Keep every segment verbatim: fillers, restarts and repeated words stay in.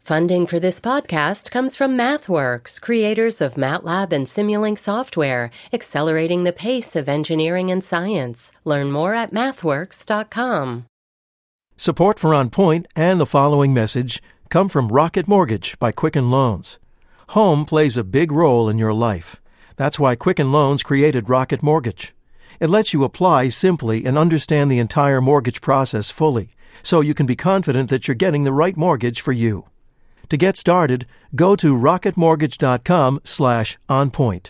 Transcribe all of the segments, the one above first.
Funding for this podcast comes from MathWorks, creators of MATLAB and Simulink software, accelerating the pace of engineering and science. Learn more at mathworks dot com. Support for On Point and the following message come from Rocket Mortgage by Quicken Loans. Home plays a big role in your life. That's why Quicken Loans created Rocket Mortgage. It lets you apply simply and understand the entire mortgage process fully, so you can be confident that you're getting the right mortgage for you. To get started, go to rocketmortgage.com slash onpoint.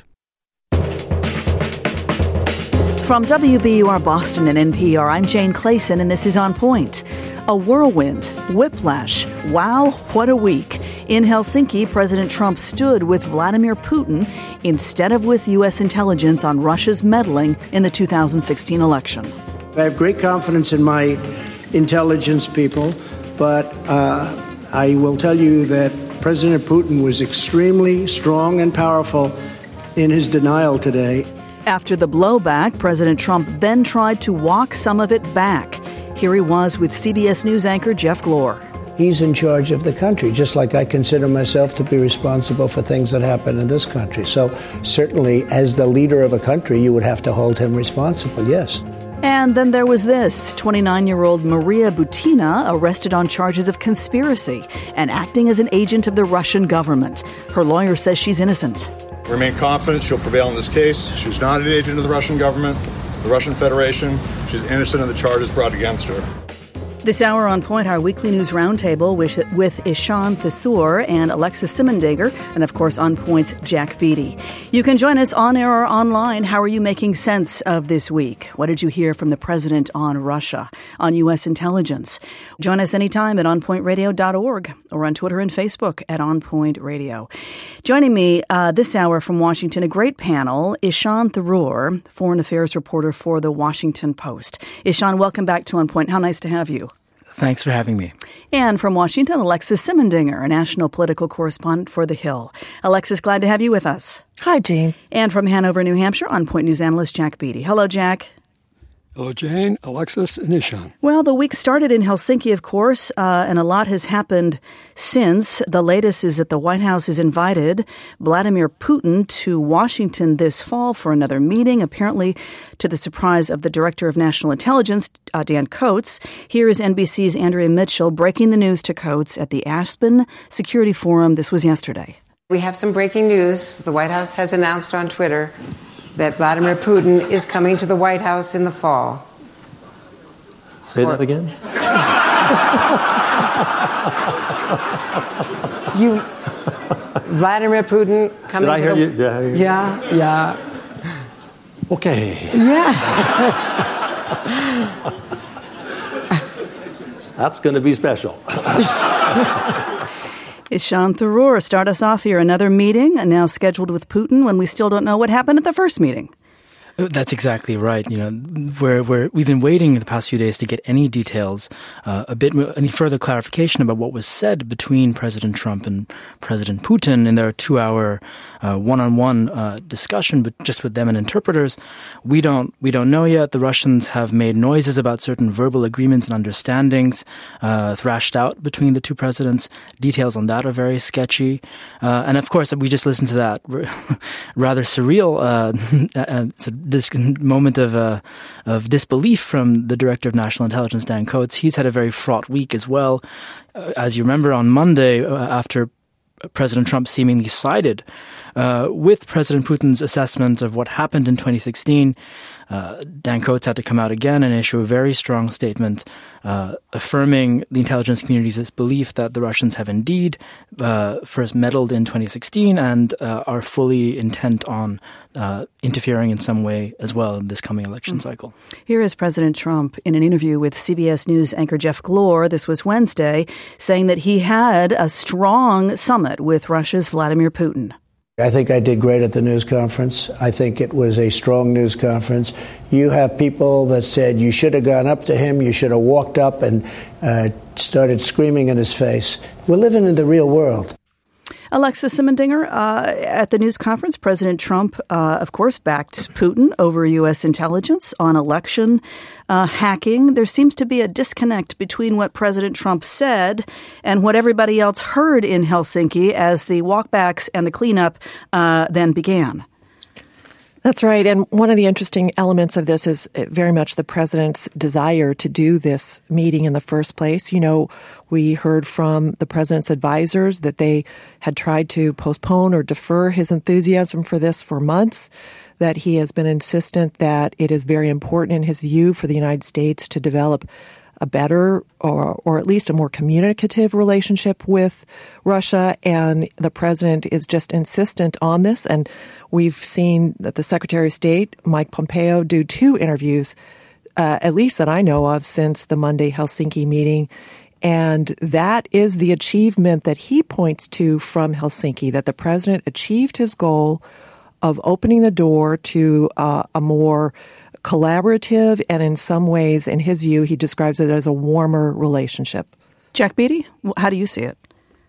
From W B U R Boston and N P R, I'm Jane Clayson, and this is On Point. A whirlwind, whiplash, wow, what a week. In Helsinki, President Trump stood with Vladimir Putin instead of with U S intelligence on Russia's meddling in the two thousand sixteen election. I have great confidence in my intelligence people, but uh, I will tell you that President Putin was extremely strong and powerful in his denial today. After the blowback, President Trump then tried to walk some of it back. Here he was with C B S News anchor Jeff Glor. He's in charge of the country, just like I consider myself to be responsible for things that happen in this country. So certainly, as the leader of a country, you would have to hold him responsible, yes. And then there was this, twenty-nine-year-old Maria Butina arrested on charges of conspiracy and acting as an agent of the Russian government. Her lawyer says she's innocent. We remain confident she'll prevail in this case. She's not an agent of the Russian government, the Russian Federation. She's innocent of the charges brought against her. This hour on Point, our weekly news roundtable with, with Ishan Thasoor and Alexis Simendager, and of course On Point's Jack Beatty. You can join us on air or online. How are you making sense of this week? What did you hear from the president on Russia, on U S intelligence? Join us anytime at on point radio dot org or on Twitter and Facebook at On Point Radio. Joining me uh, this hour from Washington, a great panel, Ishan Thasoor, foreign affairs reporter for The Washington Post. Ishan, welcome back to On Point. How nice to have you. Thanks for having me. And from Washington, Alexis Simendager, a national political correspondent for The Hill. Alexis, glad to have you with us. Hi, Jane. And from Hanover, New Hampshire, On Point News analyst Jack Beatty. Hello, Jack. Hello, Jane, Alexis, and Ishan. Well, the week started in Helsinki, of course, uh, and a lot has happened since. The latest is that the White House has invited Vladimir Putin to Washington this fall for another meeting, apparently to the surprise of the Director of National Intelligence, uh, Dan Coats. Here is N B C's Andrea Mitchell breaking the news to Coats at the Aspen Security Forum. This was yesterday. We have some breaking news. The White House has announced on Twitter that Vladimir Putin is coming to the White House in the fall. Say or, that again? you, Vladimir Putin coming Did I to hear the... you? Did I hear you? Yeah, yeah. Okay. Yeah. That's going to be special. Ishan Thasoor, start us off here. Another meeting now scheduled with Putin when we still don't know what happened at the first meeting. That's exactly right. You know, we're, we're, we've been waiting the past few days to get any details, uh, a bit, any further clarification about what was said between President Trump and President Putin in their two-hour uh, one-on-one uh, discussion, but just with them and interpreters. We don't, we don't know yet. The Russians have made noises about certain verbal agreements and understandings uh, thrashed out between the two presidents. Details on that are very sketchy. Uh, and of course, we just listened to that rather surreal uh, uh, this moment of uh, of disbelief from the Director of National Intelligence, Dan Coats. He's had a very fraught week as well. Uh, as you remember, on Monday, uh, after President Trump seemingly sided uh, with President Putin's assessment of what happened in twenty sixteen, uh, Dan Coats had to come out again and issue a very strong statement uh, affirming the intelligence community's belief that the Russians have indeed uh, first meddled in twenty sixteen and uh, are fully intent on uh, interfering in some way as well in this coming election mm-hmm. cycle. Here is President Trump in an interview with C B S News anchor Jeff Glor. This was Wednesday, saying that he had a strong summit with Russia's Vladimir Putin. I think I did great at the news conference. I think it was a strong news conference. You have people that said you should have gone up to him, you should have walked up and uh, started screaming in his face. We're living in the real world. Alexis Simendinger, uh, at the news conference, President Trump, uh, of course, backed Putin over U S intelligence on election uh, hacking. There seems to be a disconnect between what President Trump said and what everybody else heard in Helsinki as the walkbacks and the cleanup uh, then began. That's right. And one of the interesting elements of this is very much the president's desire to do this meeting in the first place. You know, we heard from the president's advisors that they had tried to postpone or defer his enthusiasm for this for months, that he has been insistent that it is very important in his view for the United States to develop a better or or at least a more communicative relationship with Russia. And the president is just insistent on this. And we've seen that the Secretary of State, Mike Pompeo, do two interviews, uh, at least that I know of, since the Monday Helsinki meeting. And that is the achievement that he points to from Helsinki, that the president achieved his goal of opening the door to uh, a more collaborative, and in some ways, in his view, he describes it as a warmer relationship. Jack Beatty, how do you see it?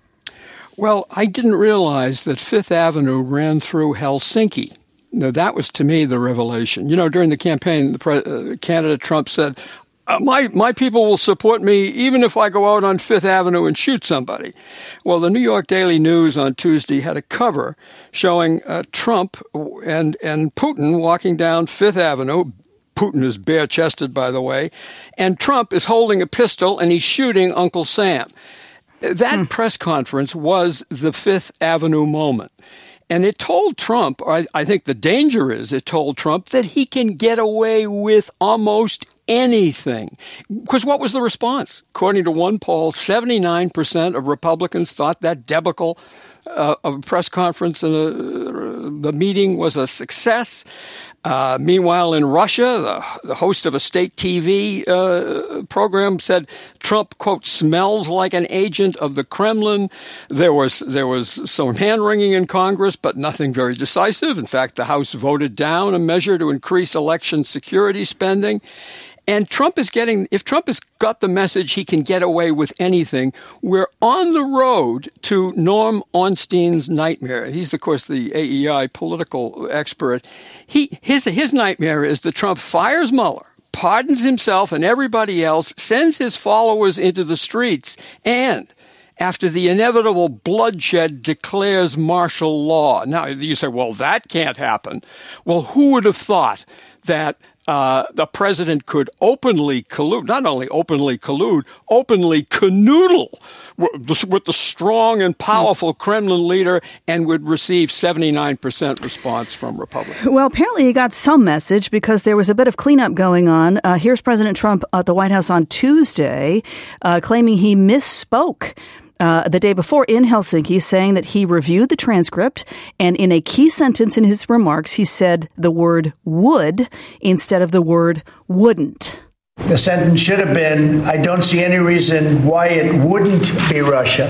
Well, I didn't realize that Fifth Avenue ran through Helsinki. Now, that was, to me, the revelation. You know, during the campaign, the pre- uh, candidate Trump said, Uh, my my people will support me even if I go out on Fifth Avenue and shoot somebody. Well, the New York Daily News on Tuesday had a cover showing uh, Trump and and Putin walking down Fifth Avenue. Putin is bare-chested, by the way, and Trump is holding a pistol and he's shooting Uncle Sam. That hmm. press conference was the Fifth Avenue moment. And it told Trump, I, I think the danger is it told Trump that he can get away with almost anything. Because what was the response? According to one poll, seventy-nine percent of Republicans thought that debacle uh, of a press conference and a, the meeting was a success. Uh, meanwhile, in Russia, the, the host of a state T V uh, program said Trump, quote, smells like an agent of the Kremlin. There was there was some hand-wringing in Congress, but nothing very decisive. In fact, the House voted down a measure to increase election security spending. And Trump is getting, if Trump has got the message he can get away with anything, we're on the road to Norm Ornstein's nightmare. He's, of course, the A E I political expert. He, his, his nightmare is that Trump fires Mueller, pardons himself and everybody else, sends his followers into the streets, and after the inevitable bloodshed, declares martial law. Now, you say, well, that can't happen. Well, who would have thought that Uh, the president could openly collude, not only openly collude, openly canoodle with the strong and powerful Kremlin leader and would receive seventy-nine percent response from Republicans. Well, apparently he got some message because there was a bit of cleanup going on. Uh, here's President Trump at the White House on Tuesday uh, claiming he misspoke Uh, the day before in Helsinki, saying that he reviewed the transcript, and in a key sentence in his remarks, he said the word would instead of the word wouldn't. The sentence should have been, I don't see any reason why it wouldn't be Russia.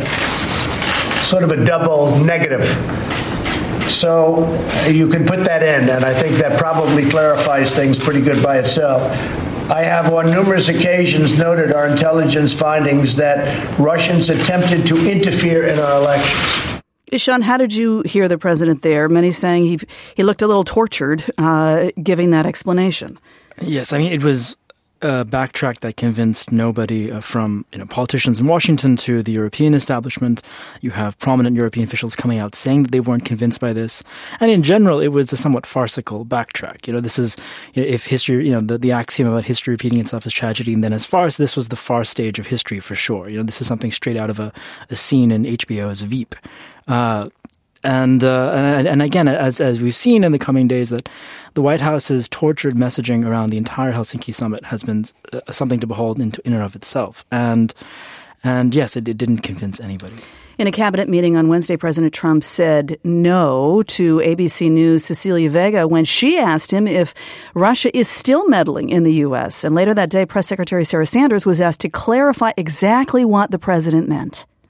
Sort of a double negative. So you can put that in, and I think that probably clarifies things pretty good by itself. I have on numerous occasions noted our intelligence findings that Russians attempted to interfere in our elections. Ishan, how did you hear the president there? Many saying he he looked a little tortured uh, giving that explanation. Yes, I mean, it was a backtrack that convinced nobody uh, from you know politicians in Washington to the European establishment. You have prominent European officials coming out saying that they weren't convinced by this. And in general, it was a somewhat farcical backtrack. You know, this is, if history, you know, the, the axiom about history repeating itself is tragedy, and then as far as this was the far stage of history for sure. You know, this is something straight out of a, a scene in H B O's Veep. Uh, And, uh, and and again, as as we've seen in the coming days, that the White House's tortured messaging around the entire Helsinki summit has been uh, something to behold in, in and of itself. And and yes, it, it didn't convince anybody. In a cabinet meeting on Wednesday, President Trump said no to A B C News' Cecilia Vega when she asked him if Russia is still meddling in the U S. And later that day, Press Secretary Sarah Sanders was asked to clarify exactly what the president meant.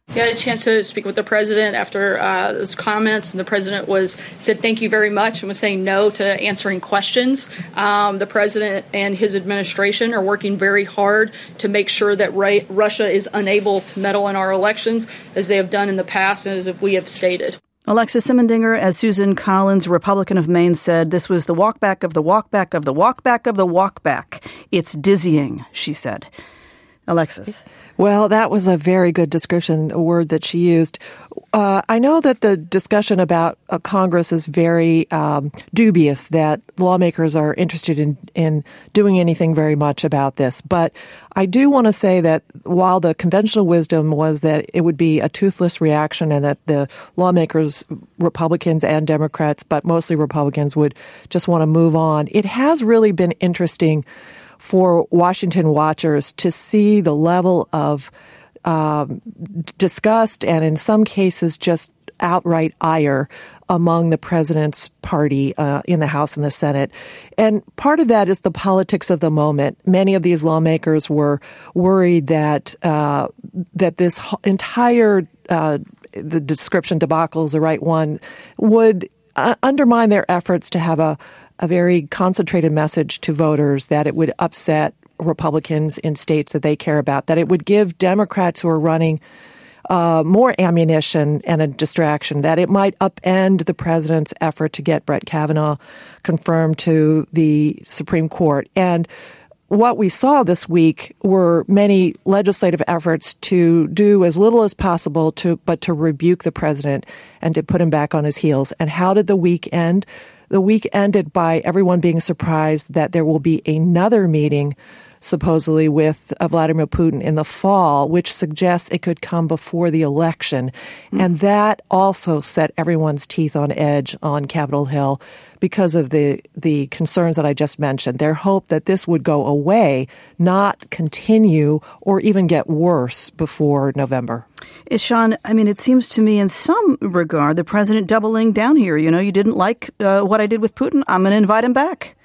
We had a chance to speak with the president after uh, those comments, and the president was said thank you very much and was saying no to answering questions. Um, the president and his administration are working very hard to make sure that Ra- Russia is unable to meddle in our elections, as they have done in the past and as we have stated. Alexis Simendinger, as Susan Collins, Republican of Maine, said, this was the walkback of the walkback of the walkback of the walkback. It's dizzying, she said. Alexis. Well, that was a very good description, a word that she used. Uh, I know that the discussion about uh, Congress is very um, dubious, that lawmakers are interested in, in doing anything very much about this. But I do want to say that while the conventional wisdom was that it would be a toothless reaction and that the lawmakers, Republicans and Democrats, but mostly Republicans, would just want to move on, it has really been interesting for Washington watchers to see the level of um, disgust and in some cases just outright ire among the president's party uh, in the House and the Senate. And part of that is the politics of the moment. Many of these lawmakers were worried that uh, that this entire uh, the description debacle is the right one would uh, undermine their efforts to have a a very concentrated message to voters, that it would upset Republicans in states that they care about, that it would give Democrats who are running uh, more ammunition and a distraction, that it might upend the president's effort to get Brett Kavanaugh confirmed to the Supreme Court. And what we saw this week were many legislative efforts to do as little as possible to, but to rebuke the president and to put him back on his heels. And how did the week end? The week ended by everyone being surprised that there will be another meeting, supposedly with uh, Vladimir Putin in the fall, which suggests it could come before the election. Mm. And that also set everyone's teeth on edge on Capitol Hill because of the, the concerns that I just mentioned. Their hope that this would go away, not continue or even get worse before November. Sean, I mean, it seems to me in some regard the president doubling down here. You know, you didn't like uh, what I did with Putin. I'm going to invite him back.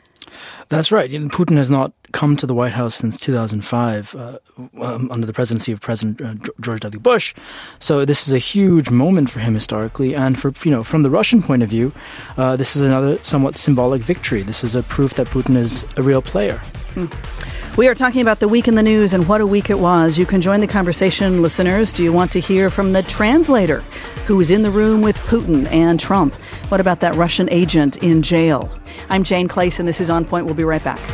That's right. Putin has not come to the White House since two thousand five uh, um, under the presidency of President uh, George W. Bush. So this is a huge moment for him historically. And for you know, from the Russian point of view, uh, this is another somewhat symbolic victory. This is a proof that Putin is a real player. Hmm. We are talking about the week in the news and what a week it was. You can join the conversation, listeners. Do you want to hear from the translator who was in the room with Putin and Trump? What about that Russian agent in jail? I'm Jane Clayson. This is On Point. We'll be right back.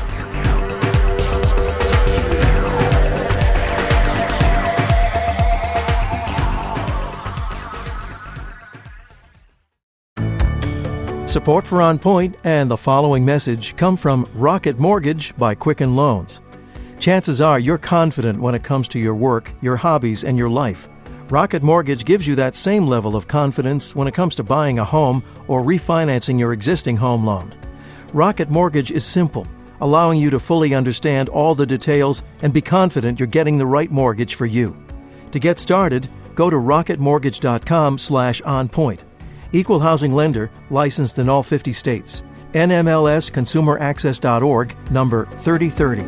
Support for On Point and the following message come from Rocket Mortgage by Quicken Loans. Chances are you're confident when it comes to your work, your hobbies, and your life. Rocket Mortgage gives you that same level of confidence when it comes to buying a home or refinancing your existing home loan. Rocket Mortgage is simple, allowing you to fully understand all the details and be confident you're getting the right mortgage for you. To get started, go to rocketmortgage.com slash onpoint. Equal housing lender, licensed in all fifty states. N M L S consumer access dot org, number thirty thirty.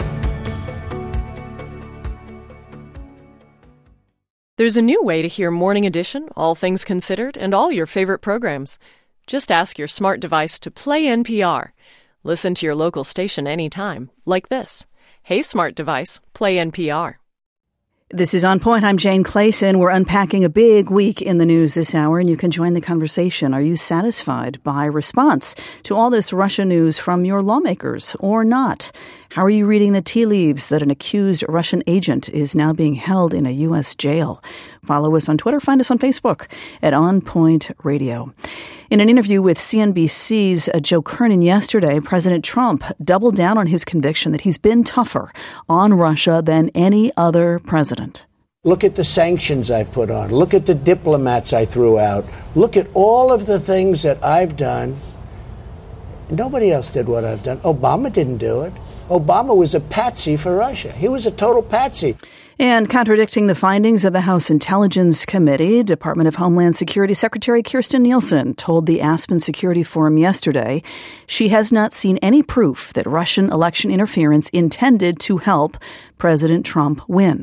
There's a new way to hear Morning Edition, All Things Considered, and all your favorite programs. Just ask your smart device to play N P R. Listen to your local station anytime, like this. Hey, smart device, play N P R. This is On Point. I'm Jane Clayson. We're unpacking a big week in the news this hour, and you can join the conversation. Are you satisfied by response to all this Russia news from your lawmakers or not? How are you reading the tea leaves that an accused Russian agent is now being held in a U S jail? Follow us on Twitter. Find us on Facebook at On Point Radio. In an interview with C N B C's Joe Kernan yesterday, President Trump doubled down on his conviction that he's been tougher on Russia than any other president. Look at the sanctions I've put on. Look at the diplomats I threw out. Look at all of the things that I've done. Nobody else did what I've done. Obama didn't do it. Obama was a patsy for Russia. He was a total patsy. And contradicting the findings of the House Intelligence Committee, Department of Homeland Security Secretary Kirstjen Nielsen told the Aspen Security Forum yesterday she has not seen any proof that Russian election interference intended to help President Trump win.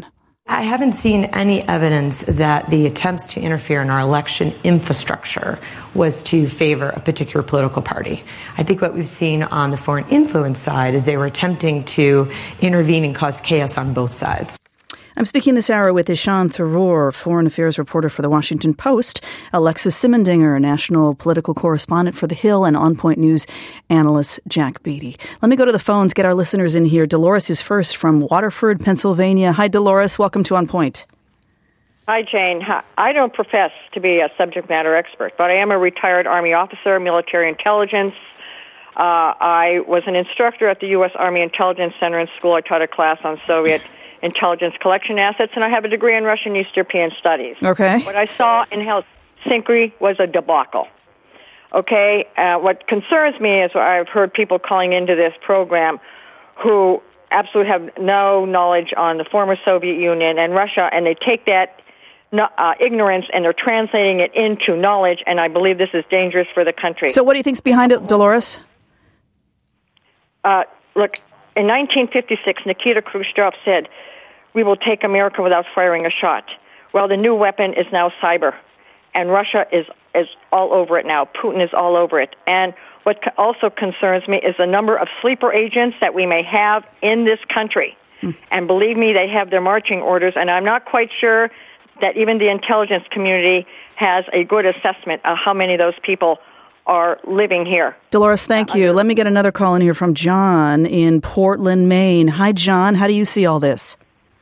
I haven't seen any evidence that the attempts to interfere in our election infrastructure was to favor a particular political party. I think what we've seen on the foreign influence side is they were attempting to intervene and cause chaos on both sides. I'm speaking this hour with Ishan Tharoor, foreign affairs reporter for The Washington Post, Alexis Simendinger, national political correspondent for The Hill, and On Point News analyst Jack Beatty. Let me go to the phones, get our listeners in here. Dolores is first from Waterford, Pennsylvania. Hi, Dolores. Welcome to On Point. Hi, Jane. I don't profess to be a subject matter expert, but I am a retired Army officer, military intelligence. Uh, I was an instructor at the U S Army Intelligence Center in school. I taught a class on Soviet intelligence collection assets, and I have a degree in Russian East European studies. Okay. What I saw in Helsinki was a debacle. Okay, uh, what concerns me is I've heard people calling into this program who absolutely have no knowledge on the former Soviet Union and Russia, and they take that uh, ignorance and they're translating it into knowledge, and I believe this is dangerous for the country. So what do you think's behind it, Dolores? Uh, look, in nineteen fifty-six, Nikita Khrushchev said, "We will take America without firing a shot." Well, the new weapon is now cyber, and Russia is, is all over it now. Putin is all over it. And what also concerns me is the number of sleeper agents that we may have in this country. Mm. And believe me, they have their marching orders, and I'm not quite sure that even the intelligence community has a good assessment of how many of those people are living here. Dolores, thank you. Let me get another call in here from John in Portland, Maine. Hi, John. How do you see all this?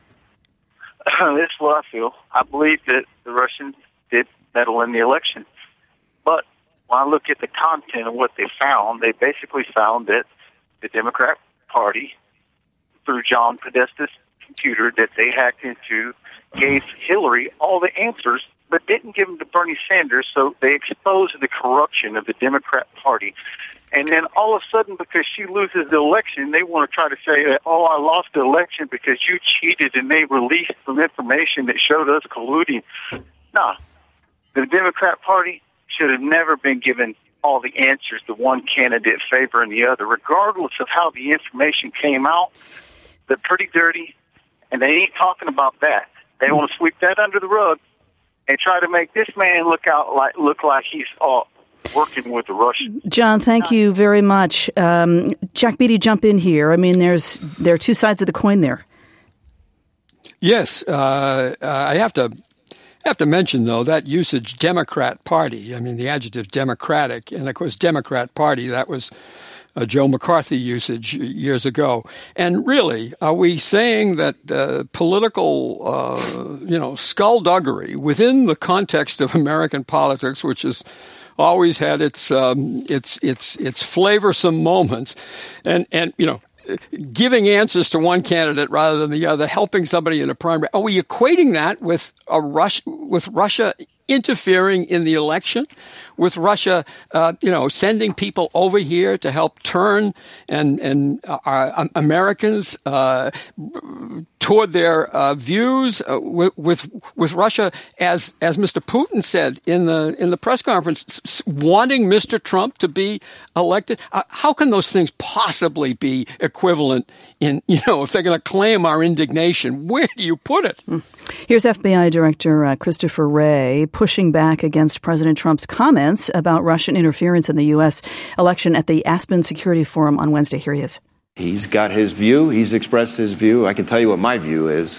This is what I feel. I believe that the Russians did meddle in the election. But when I look at the content of what they found, they basically found that the Democrat Party, through John Podesta's computer that they hacked into, gave Hillary all the answers, but didn't give them to Bernie Sanders, so they exposed the corruption of the Democrat Party. And then all of a sudden, because she loses the election, they want to try to say that, oh, I lost the election because you cheated, and they released some information that showed us colluding. No, the Democrat Party should have never been given all the answers to one candidate favoring the other, regardless of how the information came out. They're pretty dirty, and they ain't talking about that. They want to sweep that under the rug and try to make this man look out like look like he's all working with the Russians. John, thank you very much. Um, Jack Beatty, jump in here. I mean, there's there are two sides of the coin there. Yes, uh, I have to have to mention though that usage Democrat Party. I mean, the adjective democratic, and of course Democrat Party. That was a Joe McCarthy usage years ago. And really, are we saying that uh, political, uh, you know, skullduggery within the context of American politics, which has always had its um, its its its flavorsome moments, and and you know, giving answers to one candidate rather than the other, helping somebody in a primary? Are we equating that with a Rush with Russia interfering in the election, with Russia, uh, you know, sending people over here to help turn and and uh, our Americans uh, toward their uh, views, uh, with, with with Russia, as as Mister Putin said in the in the press conference, wanting Mister Trump to be elected? Uh, how can those things possibly be equivalent? In you know, if they're going to claim our indignation, where do you put it? Here's F B I Director uh, Christopher Wray pushing back against President Trump's comments about Russian interference in the U S election at the Aspen Security Forum on Wednesday. Here he is. He's got his view. He's expressed his view. I can tell you what my view is.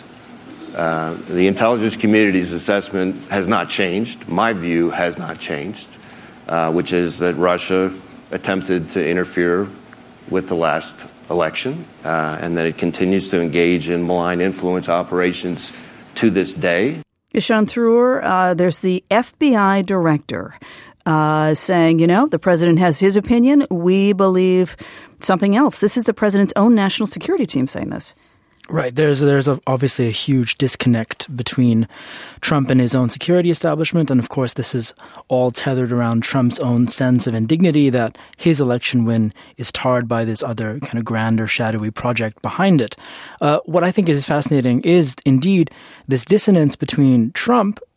Uh, the intelligence community's assessment has not changed. My view has not changed, uh, which is that Russia attempted to interfere with the last election, uh, and that it continues to engage in malign influence operations to this day. Ishan Tharoor, uh, there's the F B I director uh, saying, you know, the president has his opinion. We believe something else. This is the president's own national security team saying this. Right. There's there's a, obviously a huge disconnect between Trump and his own security establishment. And of course, this is all tethered around Trump's own sense of indignity that his election win is tarred by this other kind of grander, shadowy project behind it. Uh, what I think is fascinating is indeed this dissonance between Trump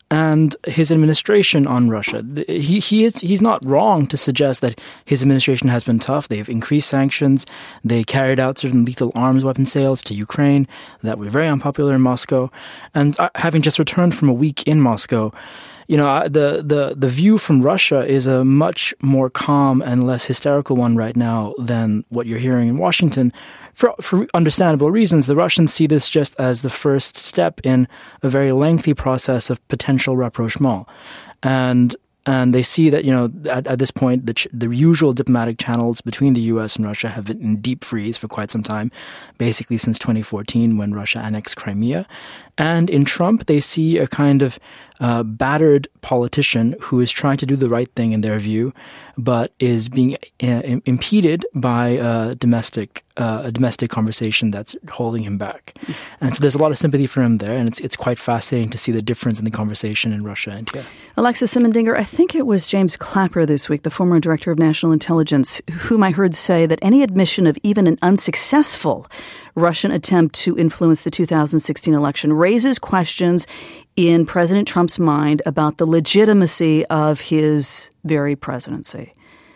and his administration on Russia. He he is he's not wrong to suggest that his administration has been tough. They've increased sanctions. They carried out certain lethal arms weapon sales to Ukraine that were very unpopular in Moscow. And having just returned from a week in Moscow, you know, the, the, the view from Russia is a much more calm and less hysterical one right now than what you're hearing in Washington. For, for understandable reasons, the Russians see this just as the first step in a very lengthy process of potential rapprochement. And And they see that, you know, at, at this point, the, ch- the usual diplomatic channels between the U S and Russia have been in deep freeze for quite some time, basically since twenty fourteen when Russia annexed Crimea. And in Trump, they see a kind of uh, battered politician who is trying to do the right thing in their view, but is being uh, impeded by a domestic uh, a domestic conversation that's holding him back. And so there's a lot of sympathy for him there, and it's it's quite fascinating to see the difference in the conversation in Russia and here. Alexis Simendinger, I think it was James Clapper this week, the former director of national intelligence, whom I heard say that any admission of even an unsuccessful Russian attempt to influence the two thousand sixteen election raises questions in President Trump's mind about the legitimacy of his very presidency.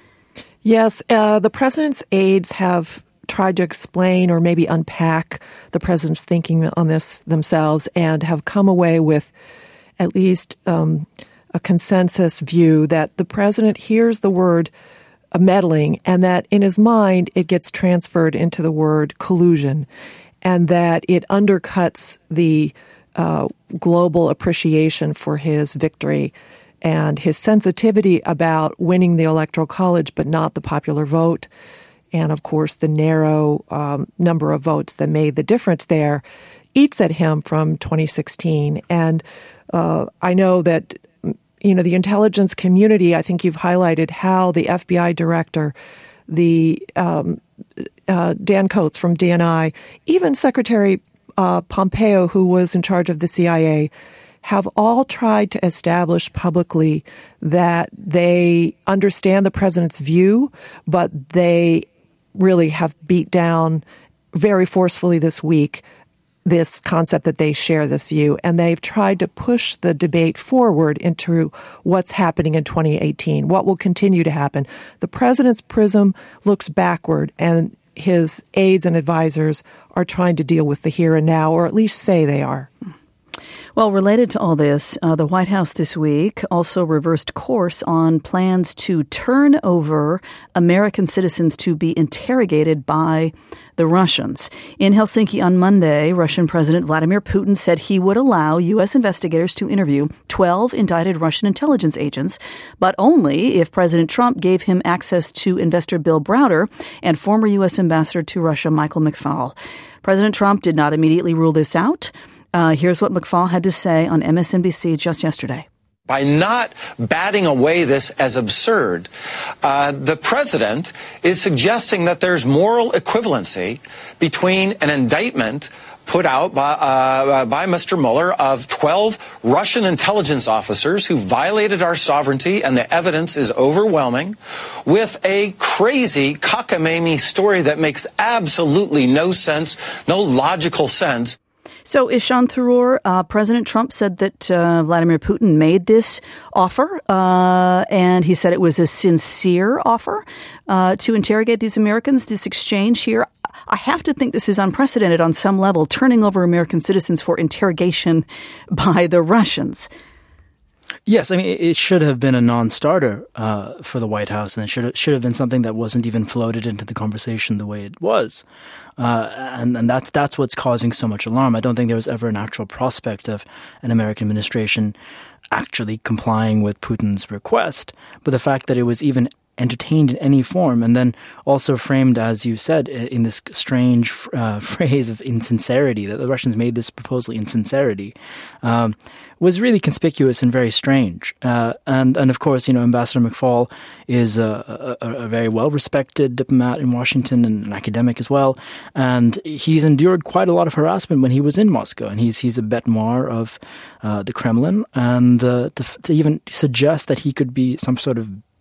Yes, uh, the president's aides have tried to explain or maybe unpack the president's thinking on this themselves and have come away with at least um, a consensus view that the president hears the word meddling and that in his mind it gets transferred into the word collusion and that it undercuts the uh, global appreciation for his victory and his sensitivity about winning the Electoral College but not the popular vote. And, of course, the narrow um, number of votes that made the difference there eats at him from twenty sixteen. And uh, I know that, you know, the intelligence community, I think you've highlighted how the F B I director, the um, uh, Dan Coats from D N I, even Secretary uh, Pompeo, who was in charge of the C I A, have all tried to establish publicly that they understand the president's view, but they really have beat down very forcefully this week this concept that they share this view. And they've tried to push the debate forward into what's happening in twenty eighteen, what will continue to happen. The president's prism looks backward, and his aides and advisors are trying to deal with the here and now, or at least say they are. Well, related to all this, uh, the White House this week also reversed course on plans to turn over American citizens to be interrogated by the Russians. In Helsinki on Monday, Russian President Vladimir Putin said he would allow U S investigators to interview twelve indicted Russian intelligence agents, but only if President Trump gave him access to investor Bill Browder and former U S ambassador to Russia Michael McFaul. President Trump did not immediately rule this out. Uh, here's what McFaul had to say on M S N B C just yesterday. By not batting away this as absurd, uh, the president is suggesting that there's moral equivalency between an indictment put out by, uh, by Mister Mueller of twelve Russian intelligence officers who violated our sovereignty, and the evidence is overwhelming, with a crazy cockamamie story that makes absolutely no sense, no logical sense. So, Ishan Tharoor, uh, President Trump said that uh, Vladimir Putin made this offer, uh, and he said it was a sincere offer uh, to interrogate these Americans. This exchange here, I have to think this is unprecedented on some level, turning over American citizens for interrogation by the Russians. Yes, I mean, it should have been a non-starter uh, for the White House, and it should have, should have been something that wasn't even floated into the conversation the way it was. Uh, and, and that's that's what's causing so much alarm. I don't think there was ever an actual prospect of an American administration actually complying with Putin's request. But the fact that it was even entertained in any form, and then also framed, as you said, in this strange uh, phrase of insincerity, that the Russians made this proposal in sincerity, um, was really conspicuous and very strange. Uh, and, and of course, you know, Ambassador McFaul is a, a, a very well-respected diplomat in Washington and an academic as well. And he's endured quite a lot of harassment when he was in Moscow. And he's he's a bête noire of uh, the Kremlin. And uh, to, to even suggest that he could be some sort of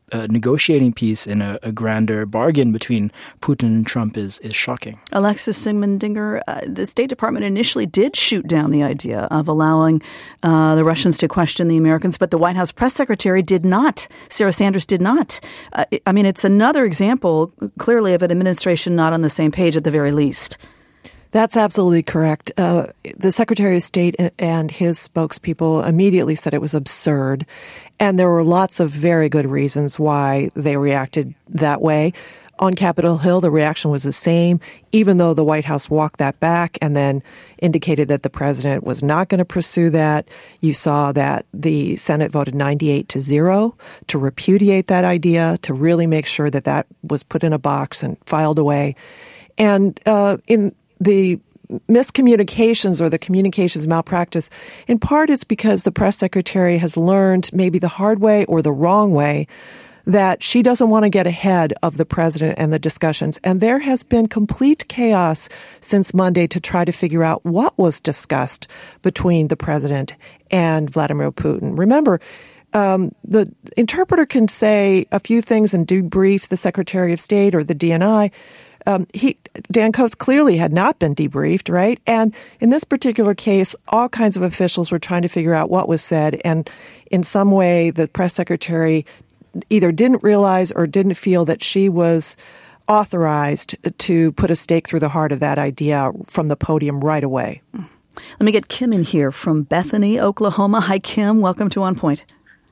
a negotiating piece in a, a grander bargain between Putin and Trump is is shocking. Alexis Simondinger, uh, the State Department initially did shoot down the idea of allowing uh, the Russians to question the Americans, but the White House press secretary did not. Sarah Sanders did not. Uh, I mean, it's another example, clearly, of an administration not on the same page at the very least. That's absolutely correct. Uh, the Secretary of State and his spokespeople immediately said it was absurd. And there were lots of very good reasons why they reacted that way. On Capitol Hill, the reaction was the same, even though the White House walked that back and then indicated that the president was not going to pursue that. You saw that the Senate voted ninety-eight to zero to repudiate that idea, to really make sure that that was put in a box and filed away. And uh, in the miscommunications or the communications malpractice, in part it's because the press secretary has learned maybe the hard way or the wrong way that she doesn't want to get ahead of the president and the discussions. And there has been complete chaos since Monday to try to figure out what was discussed between the president and Vladimir Putin. Remember, Um, the interpreter can say a few things and debrief the Secretary of State or the D N I. Um, he, Dan Coats clearly had not been debriefed, right? And in this particular case, all kinds of officials were trying to figure out what was said. And in some way, the press secretary either didn't realize or didn't feel that she was authorized to put a stake through the heart of that idea from the podium right away. Let me get Kim in here from Bethany, Oklahoma. Hi, Kim. Welcome to On Point.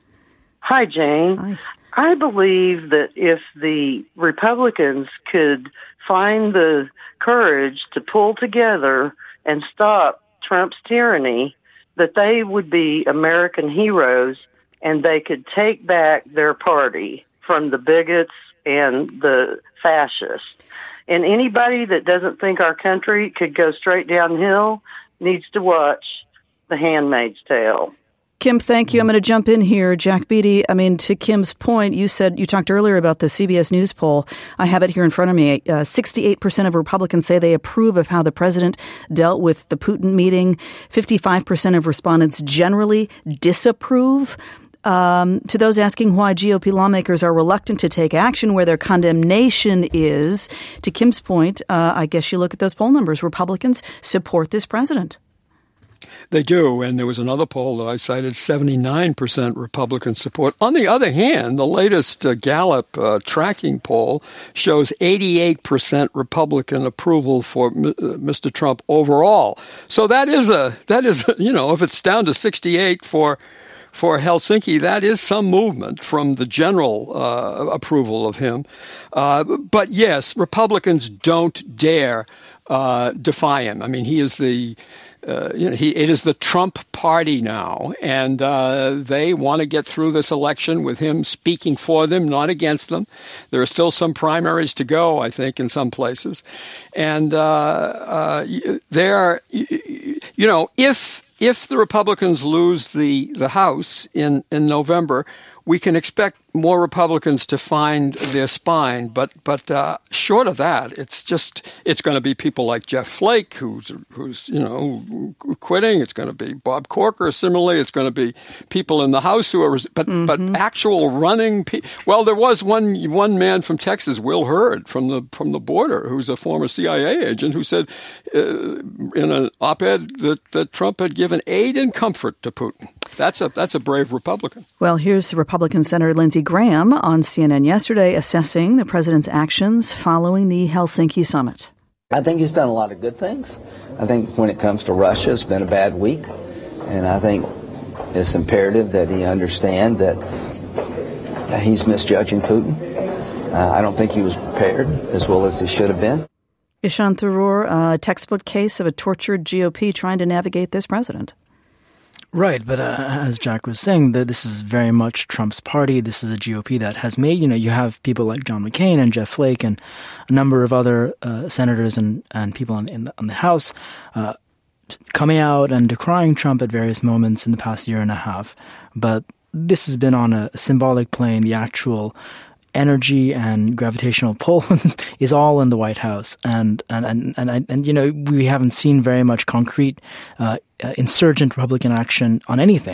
Hi, Jane. Hi. I believe that if the Republicans could find the courage to pull together and stop Trump's tyranny, that they would be American heroes and they could take back their party from the bigots and the fascists. And anybody that doesn't think our country could go straight downhill needs to watch The Handmaid's Tale. Kim, thank you. I'm going to jump in here. Jack Beatty, I mean, to Kim's point, you said, you talked earlier about the C B S News poll. I have it here in front of me. Uh, sixty-eight percent of Republicans say they approve of how the president dealt with the Putin meeting. fifty-five percent of respondents generally disapprove. Um, to those asking why G O P lawmakers are reluctant to take action where their condemnation is, to Kim's point, uh, I guess you look at those poll numbers. Republicans support this president. They do, and there was another poll that I cited, seventy-nine percent Republican support. On the other hand, the latest uh, Gallup uh, tracking poll shows eighty-eight percent Republican approval for M- uh, Mister Trump overall. So that is a, that is, a, you know, if it's down to sixty-eight for for Helsinki, that is some movement from the general uh, approval of him. Uh, but yes, Republicans don't dare uh, defy him. I mean, he is the Uh, you know, he, it is the Trump party now, and uh, they want to get through this election with him speaking for them, not against them. There are still some primaries to go, I think, in some places. And uh, uh, they are, you know, if if the Republicans lose the, the House in, in November, we can expect more Republicans to find their spine, but but uh, short of that, it's just it's going to be people like Jeff Flake, who's who's you know quitting. It's going to be Bob Corker. Similarly, it's going to be people in the House who are, but mm-hmm. but actual running. Pe- well, there was one one man from Texas, Will Hurd, from the from the border, who's a former C I A agent, who said uh, in an op-ed that that Trump had given aid and comfort to Putin. That's a that's a brave Republican. Well, here's Republican Senator Lindsey Graham on C N N yesterday assessing the president's actions following the Helsinki summit. I think he's done a lot of good things. I think when it comes to Russia, it's been a bad week. And I think it's imperative that he understand that he's misjudging Putin. Uh, I don't think he was prepared as well as he should have been. Ishan Tharoor, a textbook case of a tortured G O P trying to navigate this president. Right, but uh, as Jack was saying, that this is very much Trump's party. This is a G O P that has made, you know, you have people like John McCain and Jeff Flake and a number of other uh, senators and, and people in, in, the, in the House uh, coming out and decrying Trump at various moments in the past year and a half. But this has been on a symbolic plane. The actual energy and gravitational pull is all in the White House. And, and, and, and, and, and you know, we haven't seen very much concrete uh, uh, insurgent Republican action on anything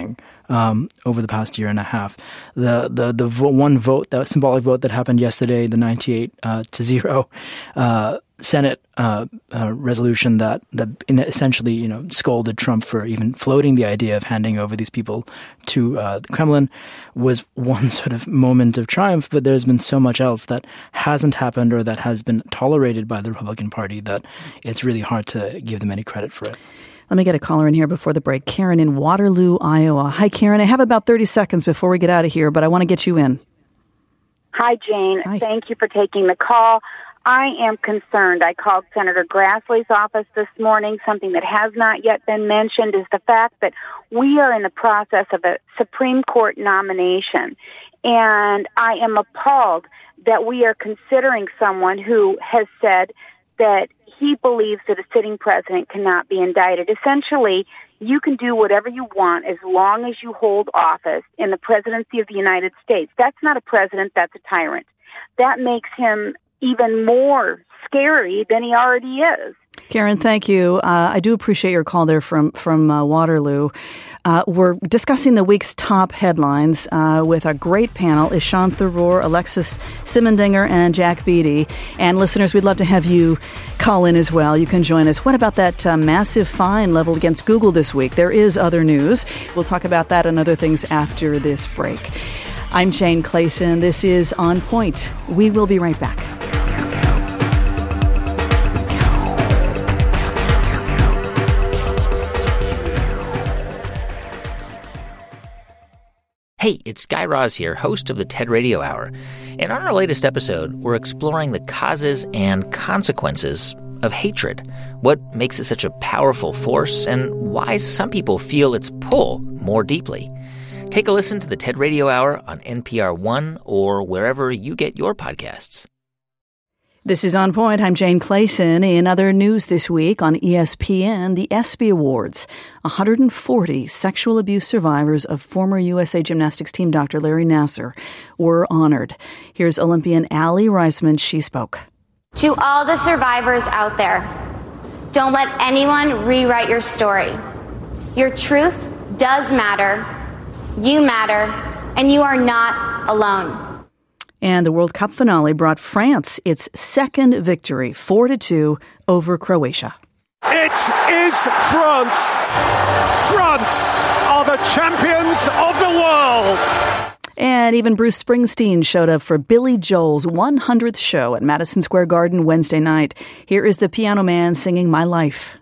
um, over the past year and a half. The the the vo- one vote, that symbolic vote that happened yesterday, the ninety-eight uh, to zero uh, Senate uh, uh, resolution that that essentially you know scolded Trump for even floating the idea of handing over these people to uh, the Kremlin, was one sort of moment of triumph. But there's been so much else that hasn't happened or that has been tolerated by the Republican Party that it's really hard to give them any credit for it. Let me get a caller in here before the break. Karen in Waterloo, Iowa. Hi, Karen. I have about thirty seconds before we get out of here, but I want to get you in. Hi, Jane. Hi. Thank you for taking the call. I am concerned. I called Senator Grassley's office this morning. Something that has not yet been mentioned is the fact that we are in the process of a Supreme Court nomination. And I am appalled that we are considering someone who has said that he believes that a sitting president cannot be indicted. Essentially, you can do whatever you want as long as you hold office in the presidency of the United States. That's not a president, that's a tyrant. That makes him even more scary than he already is. Karen, thank you. Uh, I do appreciate your call there from from uh, Waterloo. Uh, we're discussing the week's top headlines uh, with a great panel: Ishan Tharoor, Alexis Simendinger, and Jack Beatty. And listeners, we'd love to have you call in as well. You can join us. What about that uh, massive fine leveled against Google this week? There is other news. We'll talk about that and other things after this break. I'm Jane Clayson. This is On Point. We will be right back. Hey, it's Guy Raz here, host of the TED Radio Hour. And on our latest episode, we're exploring the causes and consequences of hatred. What makes it such a powerful force, and why some people feel its pull more deeply. Take a listen to the TED Radio Hour on N P R One or wherever you get your podcasts. This is On Point. I'm Jane Clayson. In other news this week on E S P N, the ESPY Awards. one hundred forty sexual abuse survivors of former U S A Gymnastics team Doctor Larry Nassar were honored. Here's Olympian Aly Raisman. She spoke. To all the survivors out there, don't let anyone rewrite your story. Your truth does matter. You matter, and you are not alone. And the World Cup finale brought France its second victory, four to two, over Croatia. It is France. France are the champions of the world. And even Bruce Springsteen showed up for Billy Joel's one hundredth show at Madison Square Garden Wednesday night. Here is the Piano Man singing My Life.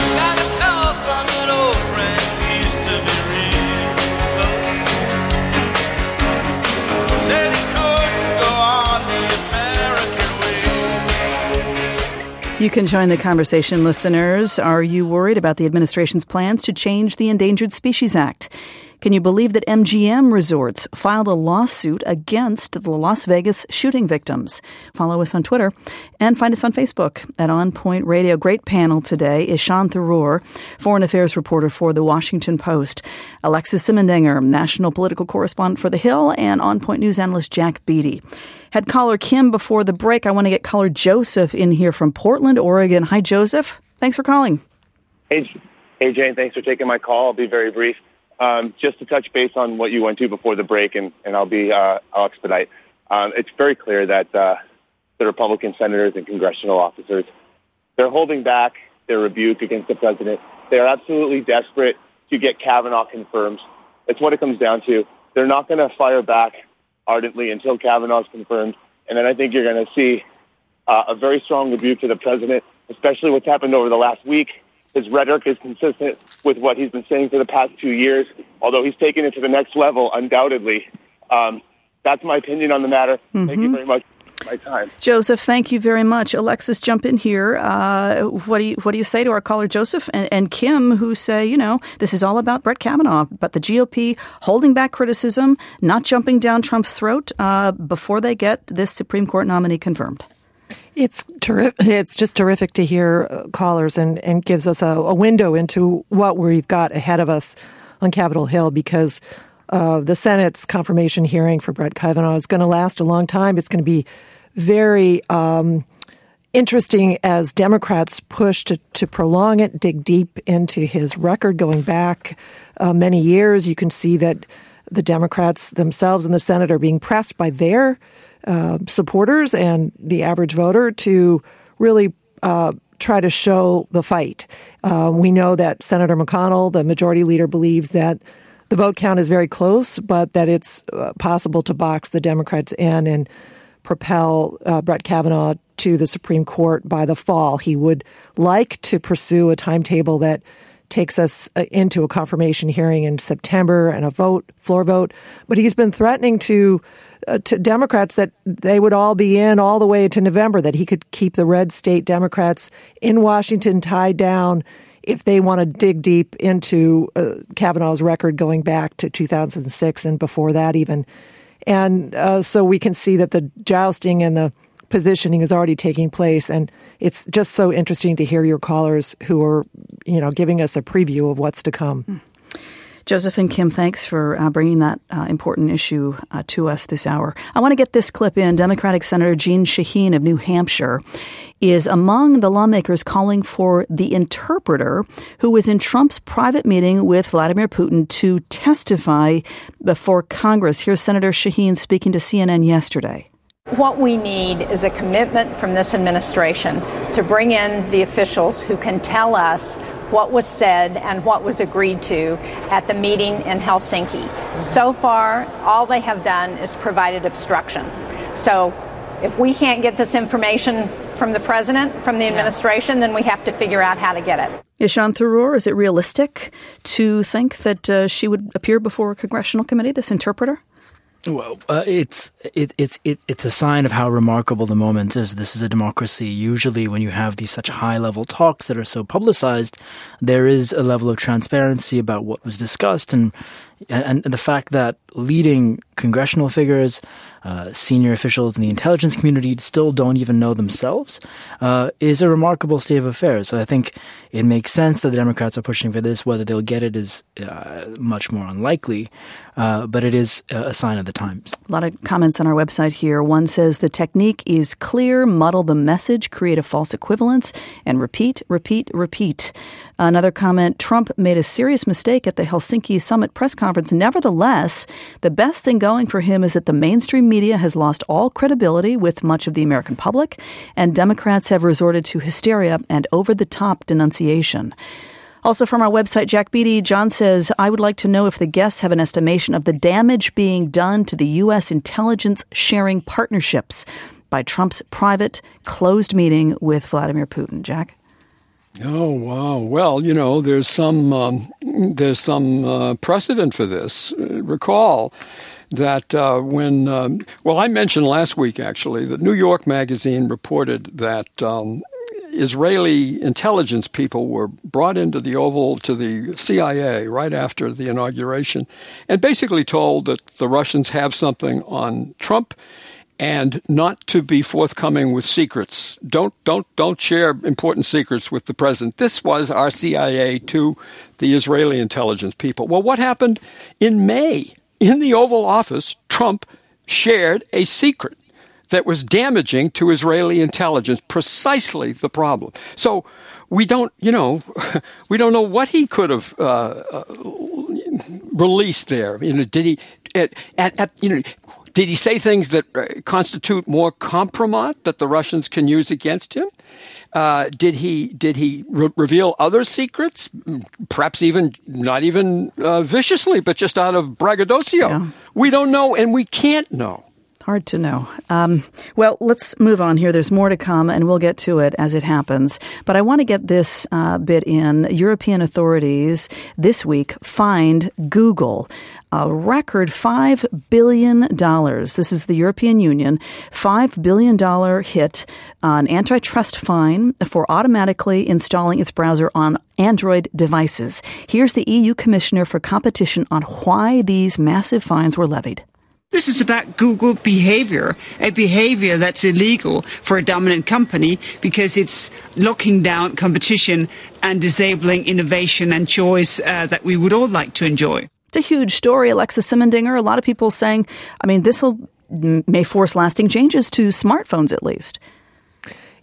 You can join the conversation, listeners. Are you worried about the administration's plans to change the Endangered Species Act? Can you believe that M G M Resorts filed a lawsuit against the Las Vegas shooting victims? Follow us on Twitter and find us on Facebook at On Point Radio. Great panel today. Ishan Tharoor, foreign affairs reporter for The Washington Post. Alexis Simendinger, national political correspondent for The Hill, and On Point news analyst Jack Beatty. Had caller Kim before the break. I want to get caller Joseph in here from Portland, Oregon. Hi, Joseph. Thanks for calling. Hey, hey Jane. Thanks for taking my call. I'll be very brief. Um, just to touch base on what you went to before the break, and, and I'll be uh, I'll expedite. Um, it's very clear that uh, the Republican senators and congressional officers, they're holding back their rebuke against the president. They are absolutely desperate to get Kavanaugh confirmed. That's what it comes down to. They're not going to fire back ardently until Kavanaugh is confirmed, and then I think you're going to see uh, a very strong rebuke to the president, especially what's happened over the last week. His rhetoric is consistent with what he's been saying for the past two years, although he's taken it to the next level, undoubtedly. Um, that's my opinion on the matter. Mm-hmm. Thank you very much for my time. Joseph, thank you very much. Alexis, jump in here. Uh, what do you what do you say to our caller Joseph and, and Kim, who say, you know, this is all about Brett Kavanaugh, but the G O P holding back criticism, not jumping down Trump's throat uh, before they get this Supreme Court nominee confirmed? It's terrific. It's just terrific to hear uh, callers and, and gives us a, a window into what we've got ahead of us on Capitol Hill, because uh, the Senate's confirmation hearing for Brett Kavanaugh is going to last a long time. It's going to be very um, interesting as Democrats push to, to prolong it, dig deep into his record going back uh, many years. You can see that the Democrats themselves in the Senate are being pressed by their uh, supporters and the average voter to really uh, try to show the fight. Uh, we know that Senator McConnell, the majority leader, believes that the vote count is very close, but that it's uh, possible to box the Democrats in and propel uh, Brett Kavanaugh to the Supreme Court by the fall. He would like to pursue a timetable that takes us uh, into a confirmation hearing in September and a vote, floor vote. But he's been threatening to uh, to Democrats that they would all be in all the way to November, that he could keep the red state Democrats in Washington tied down if they want to dig deep into uh, Kavanaugh's record going back to two thousand six and before that even. And uh, so we can see that the jousting and the positioning is already taking place. And it's just so interesting to hear your callers who are, you know, giving us a preview of what's to come. Mm. Joseph and Kim, thanks for uh, bringing that uh, important issue uh, to us this hour. I want to get this clip in. Democratic Senator Jeanne Shaheen of New Hampshire is among the lawmakers calling for the interpreter who was in Trump's private meeting with Vladimir Putin to testify before Congress. Here's Senator Shaheen speaking to C N N yesterday. What we need is a commitment from this administration to bring in the officials who can tell us what was said and what was agreed to at the meeting in Helsinki. So far, all they have done is provided obstruction. So if we can't get this information from the president, from the administration, then we have to figure out how to get it. Ishan Tharoor, is it realistic to think that uh, she would appear before a congressional committee, this interpreter? Well, uh, it's it, it's it, it's a sign of how remarkable the moment is. This is a democracy. Usually when you have these such high-level talks that are so publicized, there is a level of transparency about what was discussed, and and, and the fact that leading congressional figures, uh, senior officials in the intelligence community still don't even know themselves uh, is a remarkable state of affairs. So I think it makes sense that the Democrats are pushing for this. Whether they'll get it is uh, much more unlikely, uh, but it is a sign of the times. A lot of comments on our website here. One says the technique is clear, muddle the message, create a false equivalence, and repeat, repeat, repeat. Another comment, Trump made a serious mistake at the Helsinki summit press conference. Nevertheless, the best thing going for him is that the mainstream media has lost all credibility with much of the American public, and Democrats have resorted to hysteria and over-the-top denunciation. Also from our website, Jack Beatty, John says, I would like to know if the guests have an estimation of the damage being done to the U S intelligence sharing partnerships by Trump's private, closed meeting with Vladimir Putin. Jack? Oh, wow. Well, you know, there's some um, there's some uh, precedent for this. Uh, recall that uh, when, um, well, I mentioned last week, actually, that New York Magazine reported that um, Israeli intelligence people were brought into the Oval to the C I A right after the inauguration and basically told that the Russians have something on Trump and not to be forthcoming with secrets. Don't don't don't share important secrets with the president. This was our C I A to the Israeli intelligence people. Well, what happened in May? In the Oval Office, Trump shared a secret that was damaging to Israeli intelligence, precisely the problem. So we don't, you know, we don't know what he could have uh, uh, released there. You know, did he, at, at, at you know, did he say things that constitute more compromise that the Russians can use against him? Uh, did he did he re- reveal other secrets? Perhaps even not even uh, viciously, but just out of braggadocio. Yeah. We don't know, and we can't know. Hard to know. Um, well, let's move on here. There's more to come, and we'll get to it as it happens. But I want to get this uh, bit in. European authorities this week fined Google a record five billion dollars. This is the European Union, five billion dollars hit, an antitrust fine for automatically installing its browser on Android devices. Here's the E U Commissioner for Competition on why these massive fines were levied. This is about Google behavior, a behavior that's illegal for a dominant company because it's locking down competition and disabling innovation and choice uh, that we would all like to enjoy. It's a huge story, Alexis Simendinger. A lot of people saying, I mean, this will may force lasting changes to smartphones at least.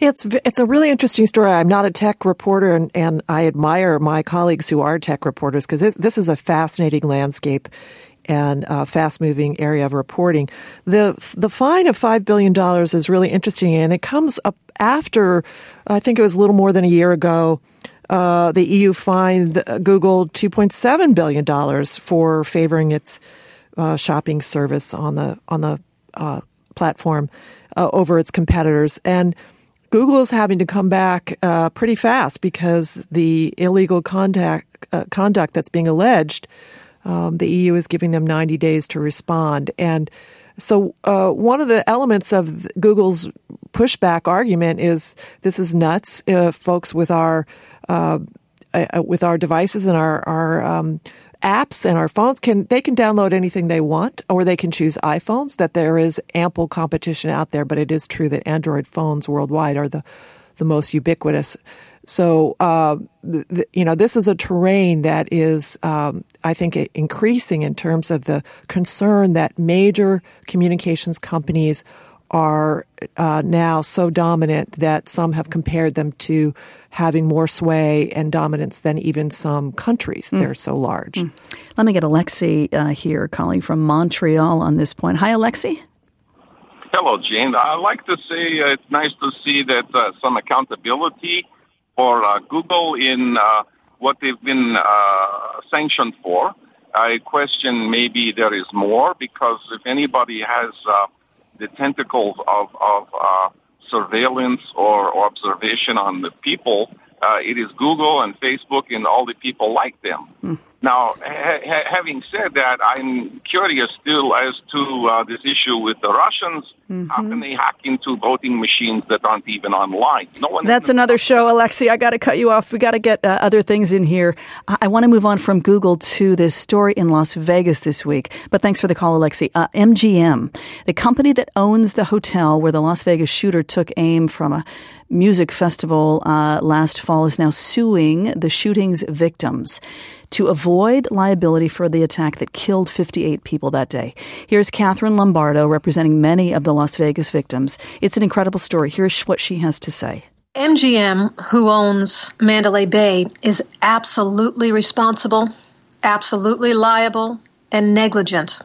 It's it's a really interesting story. I'm not a tech reporter, and, and I admire my colleagues who are tech reporters because this, this is a fascinating landscape and a fast-moving area of reporting. The the fine of five billion dollars is really interesting, and it comes up after, I think it was a little more than a year ago, uh, the E U fined Google two point seven billion dollars for favoring its uh, shopping service on the on the uh, platform uh, over its competitors. And Google is having to come back uh, pretty fast because the illegal contact, uh, conduct that's being alleged, um, the E U is giving them ninety days to respond. And so uh, one of the elements of Google's pushback argument is this is nuts. Uh, folks with our uh, uh, with our devices and our, our um, apps and our phones can they can download anything they want, or they can choose iPhones, that there is ample competition out there, but it is true that Android phones worldwide are the, the most ubiquitous. So, uh, the, the, you know, this is a terrain that is, um, I think, increasing in terms of the concern that major communications companies are uh, now so dominant that some have compared them to having more sway and dominance than even some countries. Mm. They're so large. Mm. Let me get Alexi uh, here, calling from Montreal on this point. Hi, Alexi. Hello, Jane. I'd like to say uh, it's nice to see that uh, some accountability for uh, Google in uh, what they've been uh, sanctioned for. I question maybe there is more, because if anybody has uh, the tentacles of, of uh, surveillance or, or observation on the people, uh, it is Google and Facebook and all the people like them. Mm. Now, ha- ha- having said that, I'm curious still as to uh, this issue with the Russians. Mm-hmm. How can they hack into voting machines that aren't even online? No one. That's another show, Alexi. I got to cut you off. We got to get uh, other things in here. I, I want to move on from Google to this story in Las Vegas this week. But thanks for the call, Alexi. Uh, M G M, the company that owns the hotel where the Las Vegas shooter took aim from a music festival uh, last fall, is now suing the shooting's victims to avoid liability for the attack that killed fifty-eight people that day. Here's Catherine Lombardo representing many of the Las Vegas victims. It's an incredible story. Here's what she has to say. M G M, who owns Mandalay Bay, is absolutely responsible, absolutely liable, and negligent.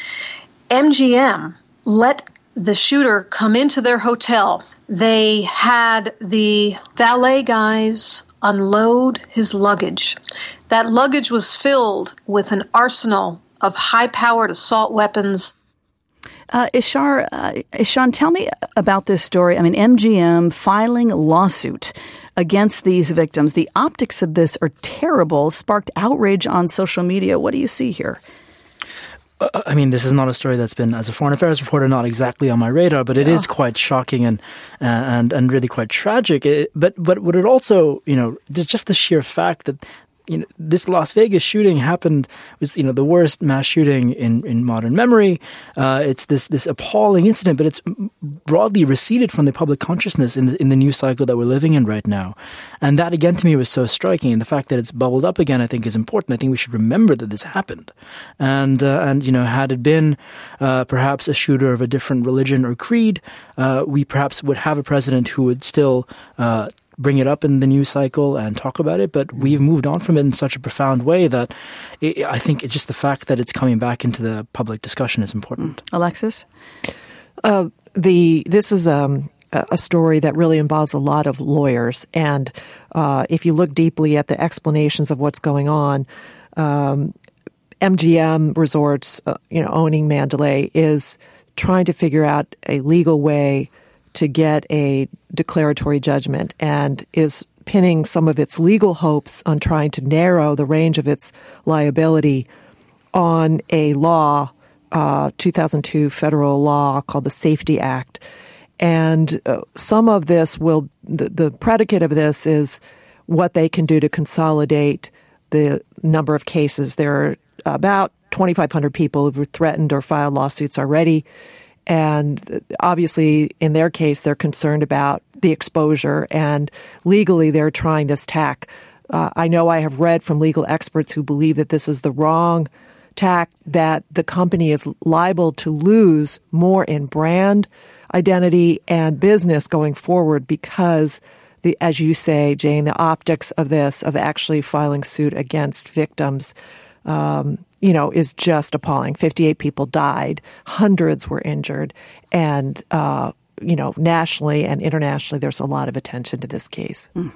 M G M let the shooter come into their hotel. They had the valet guys unload his luggage. That luggage was filled with an arsenal of high-powered assault weapons. Uh, Ishar, uh, Ishan, tell me about this story. I mean, M G M filing a lawsuit against these victims. The optics of this are terrible, sparked outrage on social media. What do you see here? Uh, I mean, this is not a story that's been, as a foreign affairs reporter, not exactly on my radar, but it yeah. is quite shocking and and and really quite tragic. It, but but would it also, you know, just the sheer fact that, you know, this Las Vegas shooting happened was, you know, the worst mass shooting in, in modern memory. Uh, it's this this appalling incident, but it's broadly receded from the public consciousness in the, in the news cycle that we're living in right now. And that, again, to me was so striking. And the fact that it's bubbled up again, I think, is important. I think we should remember that this happened. And, uh, and you know, had it been uh, perhaps a shooter of a different religion or creed, uh, we perhaps would have a president who would still uh bring it up in the news cycle and talk about it, but we've moved on from it in such a profound way that it, I think it's just the fact that it's coming back into the public discussion is important. Mm. Alexis? Uh, the this is um, a story that really involves a lot of lawyers, and uh, if you look deeply at the explanations of what's going on, um, M G M Resorts, uh, you know, owning Mandalay, is trying to figure out a legal way to get a declaratory judgment, and is pinning some of its legal hopes on trying to narrow the range of its liability on a law, uh, two thousand two federal law called the Safety Act. And uh, some of this will, the, the predicate of this is what they can do to consolidate the number of cases. There are about twenty-five hundred people who've threatened or filed lawsuits already. And obviously, in their case, they're concerned about the exposure, and legally, they're trying this tack. Uh, I know I have read from legal experts who believe that this is the wrong tack that the company is liable to lose more in brand identity and business going forward because the, as you say, Jane, the optics of this, of actually filing suit against victims, um, you know, is just appalling. fifty-eight people died, hundreds were injured, and, uh, you know, nationally and internationally, there's a lot of attention to this case. Mm.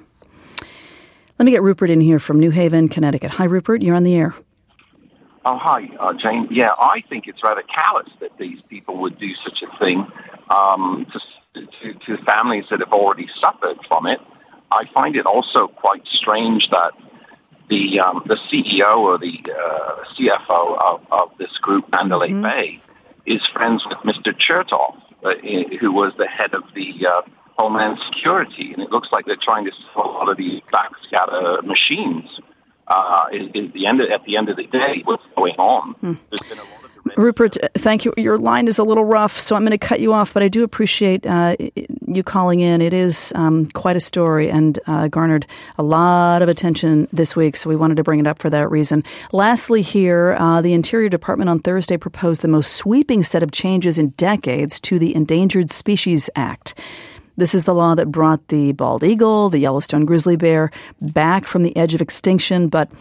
Let me get Rupert in here from New Haven, Connecticut. Hi, Rupert. You're on the air. Oh, hi, uh, Jane. Yeah, I think it's rather callous that these people would do such a thing um, to, to, to families that have already suffered from it. I find it also quite strange that the um, the C E O or the uh, C F O of, of this group, Mandalay mm-hmm. Bay, is friends with Mister Chertoff, uh, who was the head of the uh, Homeland Security. And it looks like they're trying to sell a lot of these backscatter machines. Uh, is, is the end of, at the end of the day, what's going on? Hmm. There's been a lot of Rupert, thank you. Your line is a little rough, so I'm going to cut you off, but I do appreciate uh, you calling in. It is um, quite a story and uh, garnered a lot of attention this week, so we wanted to bring it up for that reason. Lastly here, uh, the Interior Department on Thursday proposed the most sweeping set of changes in decades to the Endangered Species Act. This is the law that brought the bald eagle, the Yellowstone grizzly bear, back from the edge of extinction. But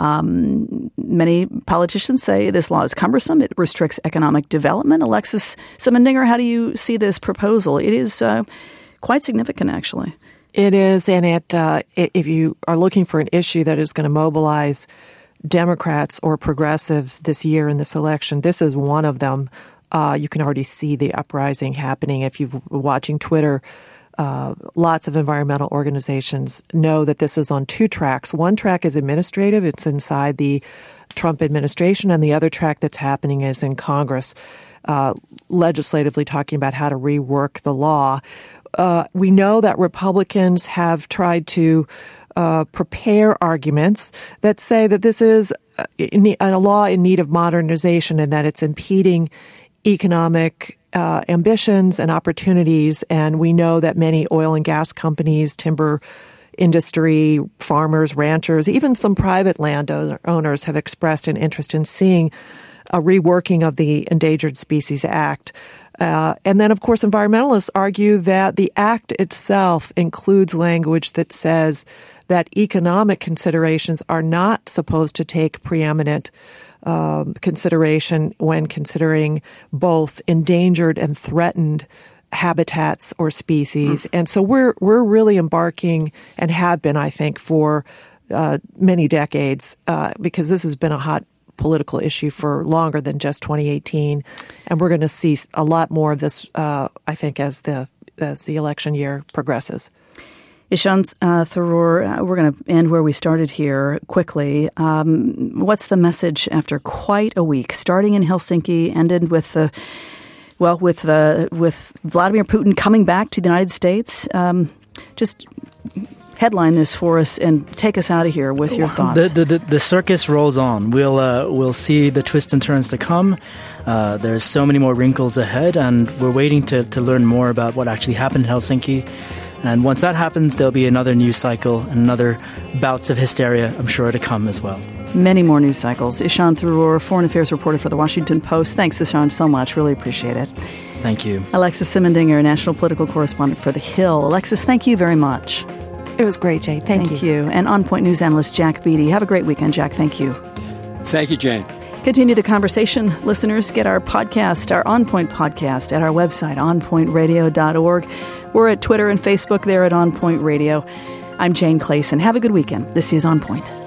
um, many politicians say this law is cumbersome. It restricts economic development. Alexis Simendinger, how do you see this proposal? It is uh, quite significant, actually. It is, and it, uh, if you are looking for an issue that is going to mobilize Democrats or progressives this year in this election, this is one of them. Uh, you can already see the uprising happening. If you're watching Twitter, uh, lots of environmental organizations know that this is on two tracks. One track is administrative. It's inside the Trump administration. And the other track that's happening is in Congress, uh, legislatively talking about how to rework the law. Uh, we know that Republicans have tried to uh, prepare arguments that say that this is a, a law in need of modernization and that it's impeding economic uh, ambitions and opportunities. And we know that many oil and gas companies, timber industry, farmers, ranchers, even some private landowners have expressed an interest in seeing a reworking of the Endangered Species Act. Uh, and then, of course, environmentalists argue that the act itself includes language that says that economic considerations are not supposed to take preeminent Um, consideration when considering both endangered and threatened habitats or species. Mm. And so we're we're really embarking and have been, I think, for uh, many decades uh, because this has been a hot political issue for longer than just twenty eighteen. And we're going to see a lot more of this, uh, I think, as the as the election year progresses. Ishan uh, Tharoor, uh, we're going to end where we started here quickly. Um, what's the message after quite a week, starting in Helsinki, ended with the, well, with the with Vladimir Putin coming back to the United States? Um, just headline this for us and take us out of here with your thoughts. The the, the, the circus rolls on. We'll uh, we'll see the twists and turns to come. Uh, there's so many more wrinkles ahead, and we're waiting to to learn more about what actually happened in Helsinki. And once that happens, there'll be another news cycle and another bouts of hysteria, I'm sure, to come as well. Many more news cycles. Ishan Tharoor, foreign affairs reporter for The Washington Post. Thanks, Ishan, so much. Really appreciate it. Thank you. Alexis Simendinger, national political correspondent for The Hill. Alexis, thank you very much. It was great, Jane. Thank, thank you. you. And On Point News analyst Jack Beatty. Have a great weekend, Jack. Thank you. Thank you, Jane. Continue the conversation. Listeners, get our podcast, our On Point podcast, at our website, on point radio dot org. We're at Twitter and Facebook there at On Point Radio. I'm Jane Clayson. Have a good weekend. This is On Point.